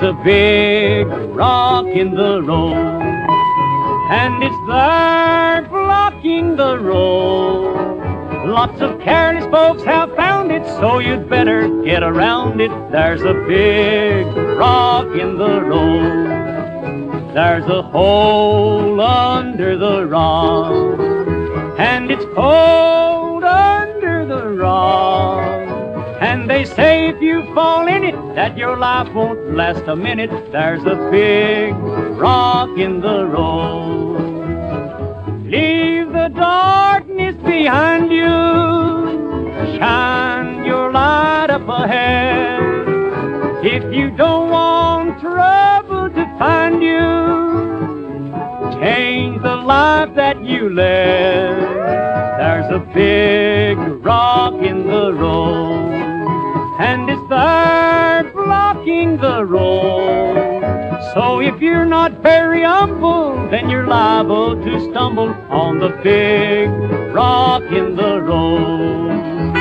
a big rock in the road, and it's there blocking the road. Lots of careless folks have found it, so you'd better get around it. There's a big rock in the road. There's a hole under the rock, and it's cold under the rock. And they say if you fall in it, that your life won't last a minute. There's a big rock in the road. Leave the darkness behind you, shine your light up ahead. If you don't want trouble to find you, change the life that you led. There's a big rock in the road, and it's there blocking the road. So if you're not very humble, then you're liable to stumble on the big rock in the road.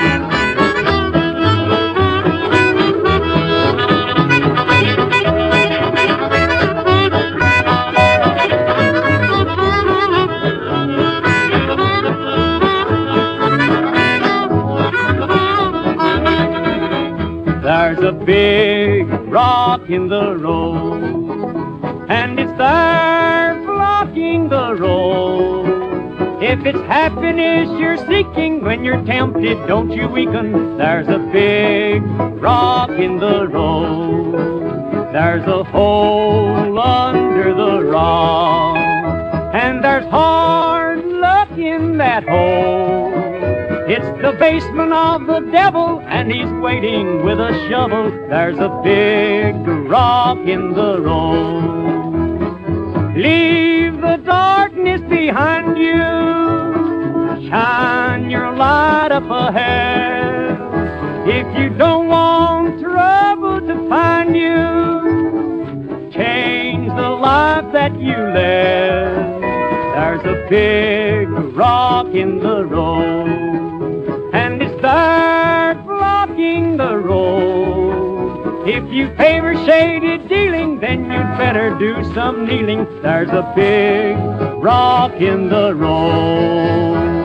There's a big rock in the road, and it's there blocking the road. If it's happiness you're seeking, when you're tempted, don't you weaken. There's a big rock in the road. There's a hole under the rock, and there's hard luck in that hole. It's the basement of the devil, and he's waiting with a shovel. There's a big rock in the road. Leave the darkness behind you, shine your light up ahead. If you don't want trouble to find you, change the life that you led. There's a big rock in the road, and it's there blocking the road. If you favor shady dealing, then you'd better do some kneeling. There's a big rock in the road.